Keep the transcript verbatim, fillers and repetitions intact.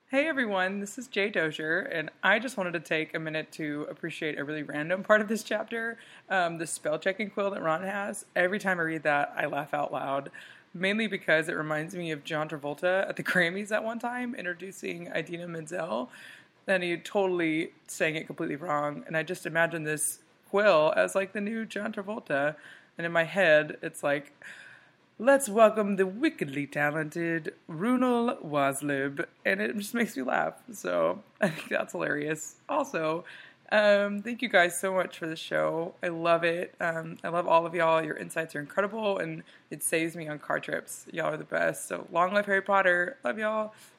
Hey everyone, this is Jay Dozier, and I just wanted to take a minute to appreciate a really random part of this chapter, um, the spell checking quill that Ron has. Every time I read that, I laugh out loud, mainly because it reminds me of John Travolta at the Grammys at one time, introducing Idina Menzel, and he totally sang it completely wrong, and I just imagine this quill as like the new John Travolta, and in my head, it's like, let's welcome the wickedly talented Runal Waslib. And it just makes me laugh. So I think that's hilarious. Also, um, thank you guys so much for the show. I love it. Um, I love all of y'all. Your insights are incredible, and it saves me on car trips. Y'all are the best. So long live Harry Potter. Love y'all.